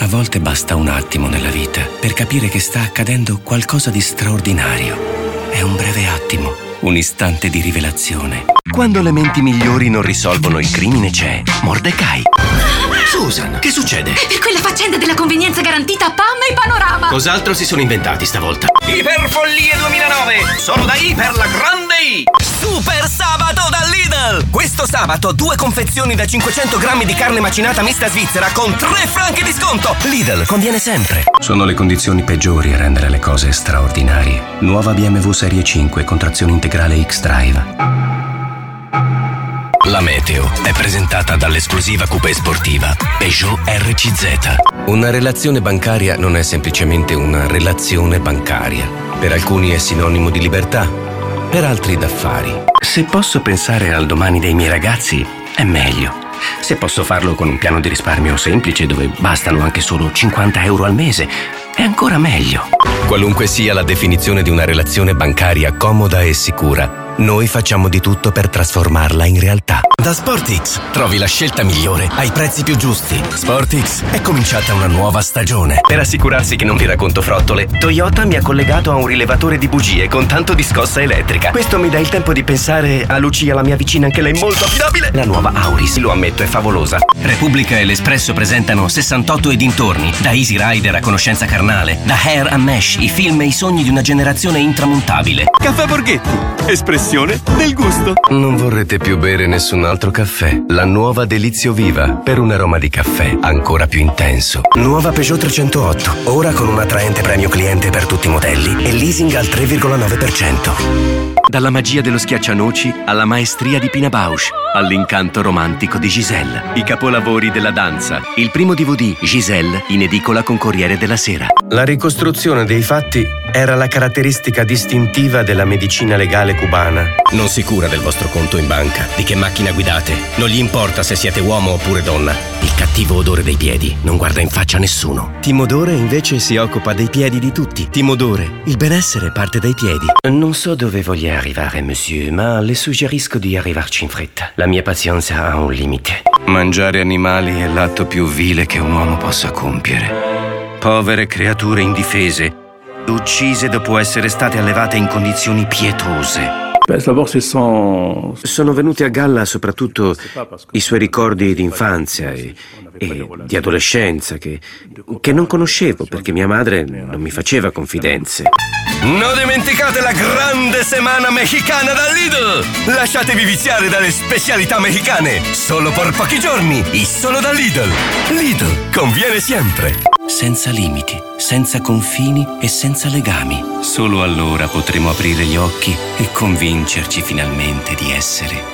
A volte basta un attimo nella vita per capire che sta accadendo qualcosa di straordinario. È un breve attimo, un istante di rivelazione. Quando le menti migliori non risolvono il crimine c'è Mordecai. Susan, che succede? È per quella faccenda della convenienza garantita PAM e Panorama. Cos'altro si sono inventati stavolta? Iperfollie 2009! Solo da Iper la grande I! Super sabato da Lidl! Questo sabato 2 confezioni da 500 grammi di carne macinata mista svizzera con 3 franchi di sconto! Lidl conviene sempre! Sono le condizioni peggiori a rendere le cose straordinarie. Nuova BMW Serie 5 con trazione integrale X-Drive. La Meteo è presentata dall'esclusiva coupé sportiva Peugeot RCZ. Una relazione bancaria non è semplicemente una relazione bancaria. Per alcuni è sinonimo di libertà, per altri d'affari. Se posso pensare al domani dei miei ragazzi, è meglio. Se posso farlo con un piano di risparmio semplice dove bastano anche solo 50 euro al mese, è ancora meglio. Qualunque sia la definizione di una relazione bancaria comoda e sicura, noi facciamo di tutto per trasformarla in realtà. Da Sportix trovi la scelta migliore ai prezzi più giusti. Sportix, è cominciata una nuova stagione. Per assicurarsi che non vi racconto frottole, Toyota mi ha collegato a un rilevatore di bugie con tanto di scossa elettrica. Questo mi dà il tempo di pensare a Lucia, la mia vicina, anche lei molto affidabile. La nuova Auris, lo ammetto, è favolosa. Repubblica e l'Espresso presentano 68 e dintorni, da Easy Rider a Conoscenza Carnale, da Hair a Mesh, i film e i sogni di una generazione intramontabile. Caffè Borghetti, espressione del gusto. Non vorrete più bere nessun altro caffè? La nuova Delizio Viva, per un aroma di caffè ancora più intenso. Nuova Peugeot 308, ora con un attraente premio cliente per tutti i modelli e leasing al 3,9%. Dalla magia dello schiaccianoci alla maestria di Pina Bausch, all'incanto romantico di Giselle. I capolavori della danza. Il primo DVD, Giselle, in edicola con Corriere della Sera. La ricostruzione dei fatti era la caratteristica distintiva della medicina legale cubana. Non si cura del vostro conto in banca, di che macchina guidate, non gli importa se siete uomo oppure donna. Il cattivo odore dei piedi non guarda in faccia a nessuno. Timodore invece si occupa dei piedi di tutti. Timodore, il benessere parte dai piedi. Non so dove voglia arrivare, monsieur, ma le suggerisco di arrivarci in fretta. La mia pazienza ha un limite. Mangiare animali è l'atto più vile che un uomo possa compiere. Povere creature indifese, uccise dopo essere state allevate in condizioni pietose. Sono venuti a galla soprattutto i suoi ricordi di infanzia e di adolescenza che non conoscevo perché mia madre non mi faceva confidenze. Non dimenticate la grande semana mexicana da Lidl! Lasciatevi viziare dalle specialità mexicane! Solo per pochi giorni, solo da Lidl! Lidl conviene sempre! Senza limiti, senza confini e senza legami. Solo allora potremo aprire gli occhi e convincerci finalmente di essere